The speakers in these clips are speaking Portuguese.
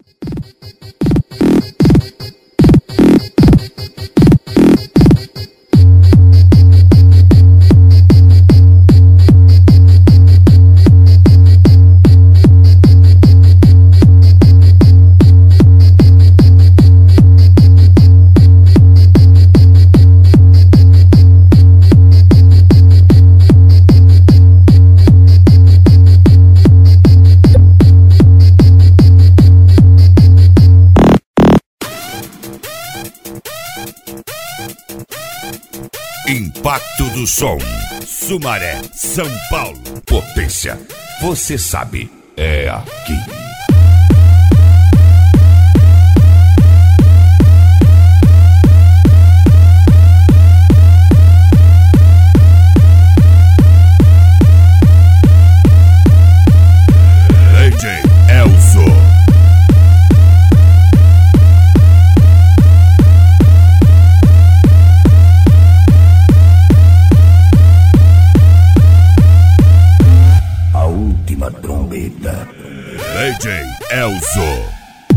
Impacto do Som, Sumaré, São Paulo. Potência, você sabe, é aqui. DJ Elzo. Trombeta. DJ Elzo.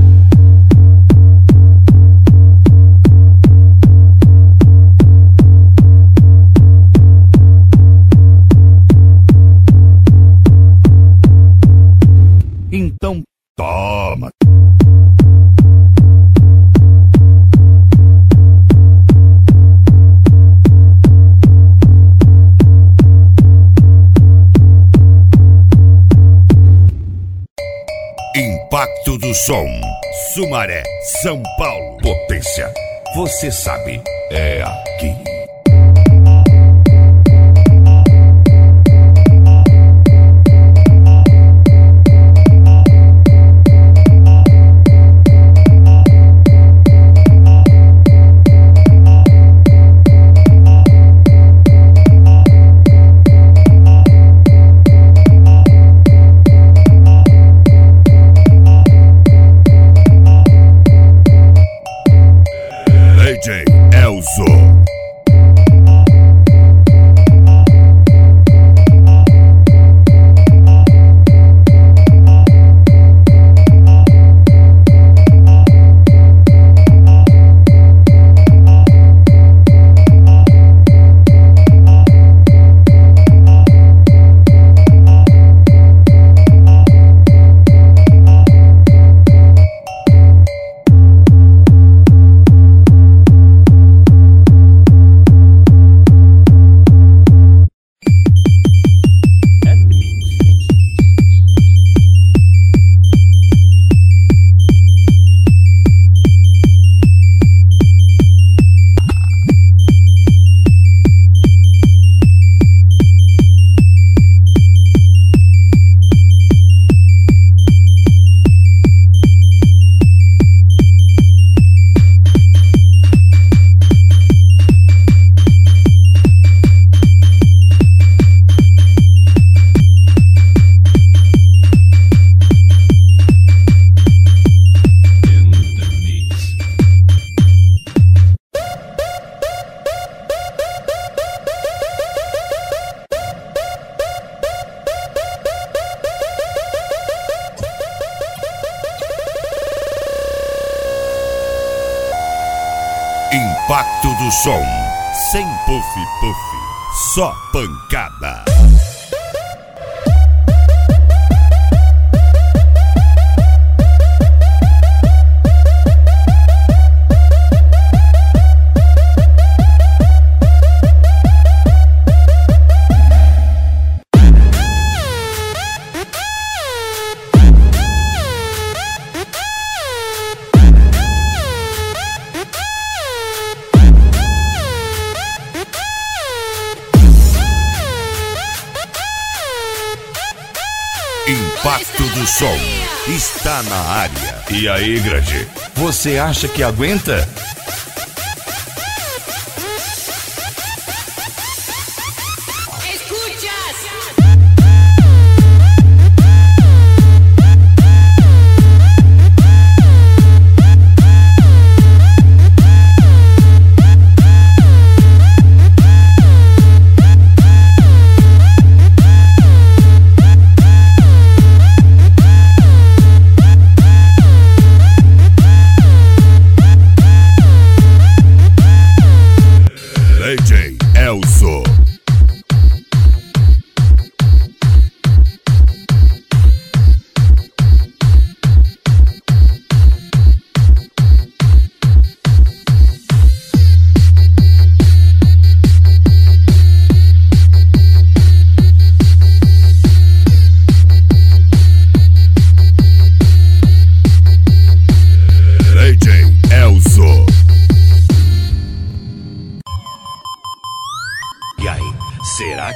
Então toma. Impacto do Som, Sumaré, São Paulo. Potência, você sabe, é aqui. DJ Elzo. Impacto do Som, sem puff, só pancada. Impacto do Som está na área. E aí, grande? Você acha que aguenta?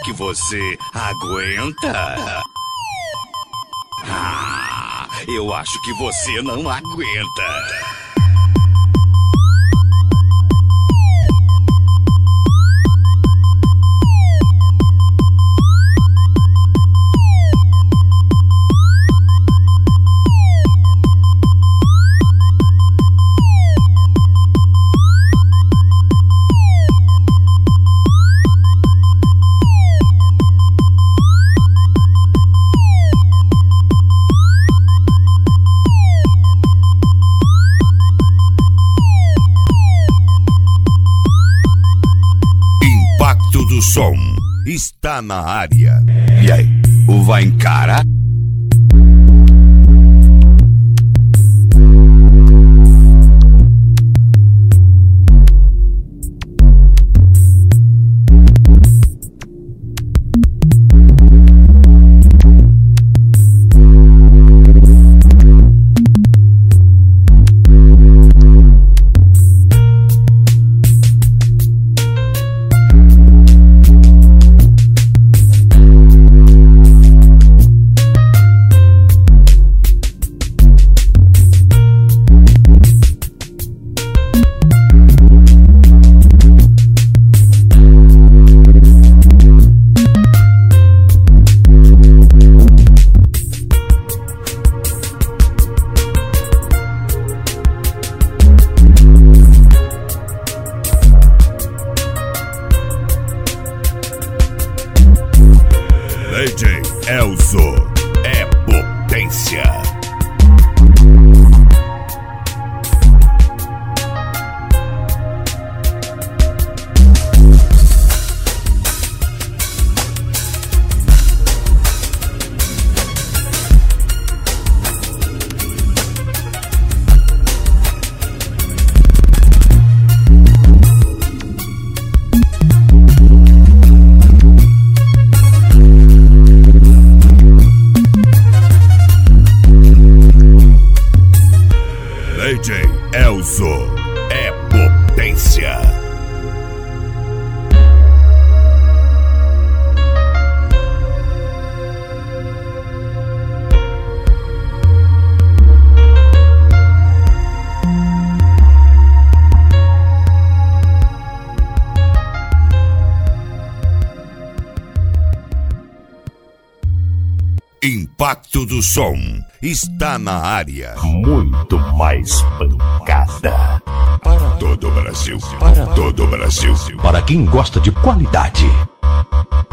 que você aguenta? Ah, eu acho que você não aguenta. Do som está na área. E aí, o vai encarar? DJ Elzo é potência. DJ Elzo é potência. Impacto do som está na área. Muito mais pancada. Para todo o Brasil. Para todo o Brasil. Para quem gosta de qualidade.